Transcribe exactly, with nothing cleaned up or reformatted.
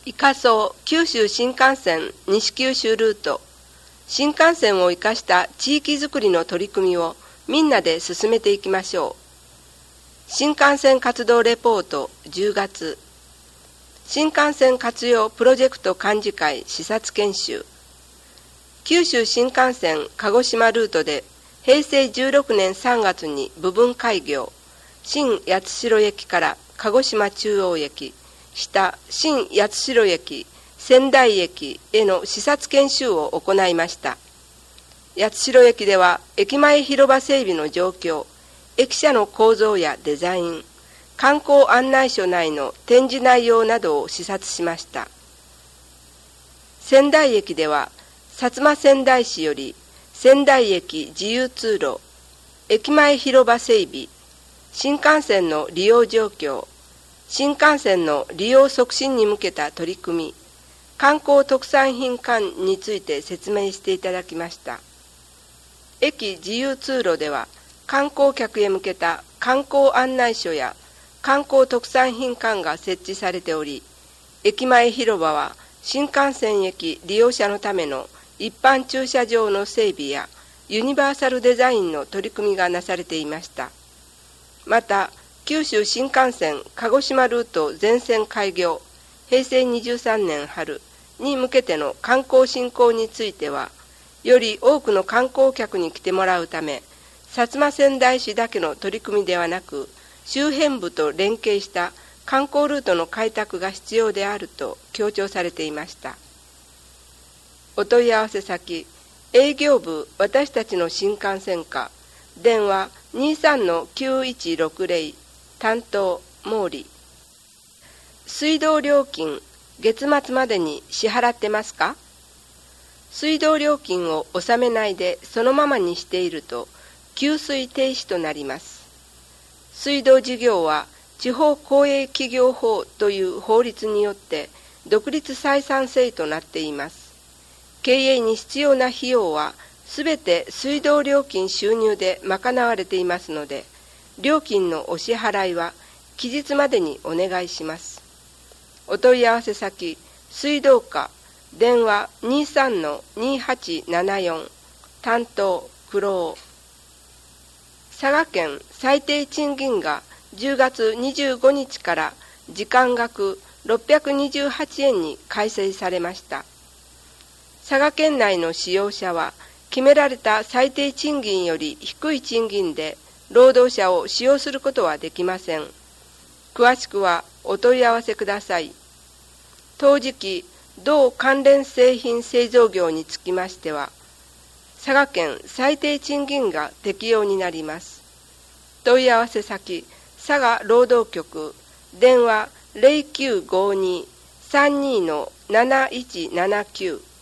イカソー九州新幹線西九州ルート、新幹線を生かした地域づくりの取り組みをみんなで進めていきましょう。新幹線活動レポートじゅうがつ、新幹線活用プロジェクト幹事会視察研修。九州新幹線鹿児島ルートでへいせいじゅうろくねんさんがつに部分開業、新八代駅から鹿児島中央駅、下新八代駅、仙台駅への視察研修を行いました。八代駅では駅前広場整備の状況、駅舎の構造やデザイン、観光案内所内の展示内容などを視察しました。仙台駅では薩摩川内市より仙台駅自由通路、駅前広場整備、新幹線の利用状況、新幹線の利用促進に向けた取り組み、観光特産品館について説明していただきました。駅自由通路では観光客へ向けた観光案内所や観光特産品館が設置されており、駅前広場は新幹線駅利用者のための一般駐車場の整備やユニバーサルデザインの取り組みがなされていました。また、九州新幹線鹿児島ルート全線開業へいせいにじゅうさんねん春に向けての観光振興については、より多くの観光客に来てもらうため、薩摩川内市だけの取り組みではなく、周辺部と連携した観光ルートの開拓が必要であると強調されていました。お問い合わせ先、営業部私たちの新幹線課、電話 にさんのきゅういちろくぜろ、担当毛利。水道料金月末までに支払ってますか？水道料金を納めないでそのままにしていると給水停止となります。水道事業は地方公営企業法という法律によって独立採算制となっています。経営に必要な費用はすべて水道料金収入で賄われていますので、料金のお支払いは期日までにお願いします。お問い合わせ先、水道課、電話 にさんのにはちななよん、担当苦労。佐賀県最低賃金がじゅうがつにじゅうごにちから時間額ろっぴゃくにじゅうはちえんに改正されました。佐賀県内の使用者は決められた最低賃金より低い賃金で労働者を使用することはできません。詳しくはお問い合わせください。当時期、同関連製品製造業につきましては、佐賀県最低賃金が適用になります。問い合わせ先、佐賀労働局、電話 ゼロきゅうごに さんにのなないちななきゅう